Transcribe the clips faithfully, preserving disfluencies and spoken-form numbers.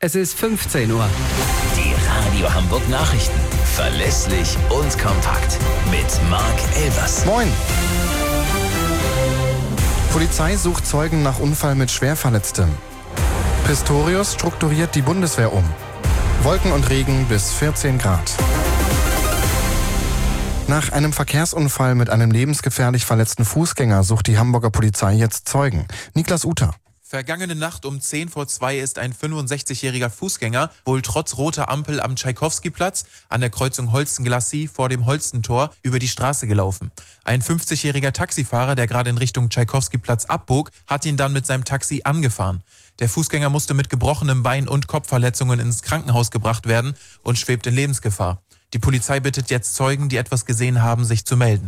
Es ist fünfzehn Uhr. Die Radio Hamburg Nachrichten. Verlässlich und kompakt. Mit Marc Elvers. Moin. Polizei sucht Zeugen nach Unfall mit Schwerverletztem. Pistorius strukturiert die Bundeswehr um. Wolken und Regen bis vierzehn Grad. Nach einem Verkehrsunfall mit einem lebensgefährlich verletzten Fußgänger sucht die Hamburger Polizei jetzt Zeugen. Niklas Uter. Vergangene Nacht um zehn vor zwei ist ein fünfundsechzigjähriger Fußgänger wohl trotz roter Ampel am Tschaikowski-Platz an der Kreuzung Holsten-Glacis vor dem Holstentor über die Straße gelaufen. Ein fünfzigjähriger Taxifahrer, der gerade in Richtung Tschaikowski-Platz abbog, hat ihn dann mit seinem Taxi angefahren. Der Fußgänger musste mit gebrochenem Bein und Kopfverletzungen ins Krankenhaus gebracht werden und schwebt in Lebensgefahr. Die Polizei bittet jetzt Zeugen, die etwas gesehen haben, sich zu melden.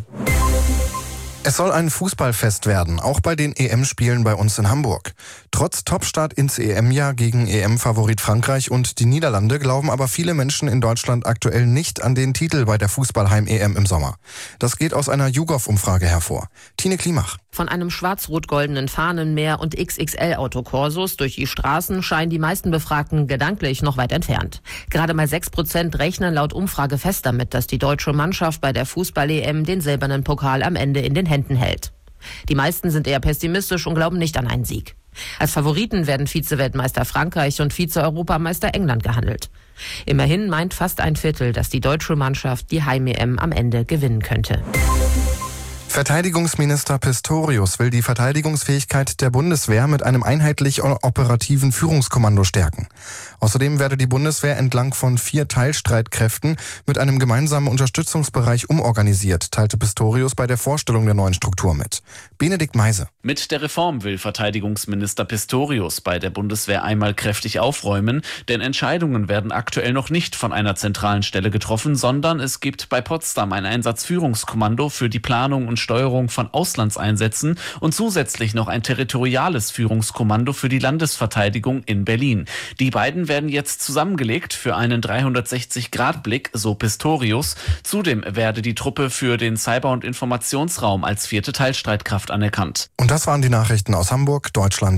Es soll ein Fußballfest werden, auch bei den E M-Spielen bei uns in Hamburg. Trotz Topstart ins E M-Jahr gegen E M-Favorit Frankreich und die Niederlande glauben aber viele Menschen in Deutschland aktuell nicht an den Titel bei der Fußballheim-E M im Sommer. Das geht aus einer YouGov-Umfrage hervor. Tine Klimach. Von einem schwarz-rot-goldenen Fahnenmeer und X X L-Autokorsos durch die Straßen scheinen die meisten Befragten gedanklich noch weit entfernt. Gerade mal sechs Prozent rechnen laut Umfrage fest damit, dass die deutsche Mannschaft bei der Fußball-E M den silbernen Pokal am Ende in den Händen hält. Die meisten sind eher pessimistisch und glauben nicht an einen Sieg. Als Favoriten werden Vize-Weltmeister Frankreich und Vize-Europameister England gehandelt. Immerhin meint fast ein Viertel, dass die deutsche Mannschaft die Heim-E M am Ende gewinnen könnte. Verteidigungsminister Pistorius will die Verteidigungsfähigkeit der Bundeswehr mit einem einheitlich operativen Führungskommando stärken. Außerdem werde die Bundeswehr entlang von vier Teilstreitkräften mit einem gemeinsamen Unterstützungsbereich umorganisiert, teilte Pistorius bei der Vorstellung der neuen Struktur mit. Benedikt Meise. Mit der Reform will Verteidigungsminister Pistorius bei der Bundeswehr einmal kräftig aufräumen, denn Entscheidungen werden aktuell noch nicht von einer zentralen Stelle getroffen, sondern es gibt bei Potsdam ein Einsatzführungskommando für die Planung und Steuerung von Auslandseinsätzen und zusätzlich noch ein territoriales Führungskommando für die Landesverteidigung in Berlin. Die beiden werden jetzt zusammengelegt für einen dreihundertsechzig Grad Blick, so Pistorius. Zudem werde die Truppe für den Cyber- und Informationsraum als vierte Teilstreitkraft anerkannt. Und das waren die Nachrichten aus Hamburg, Deutschland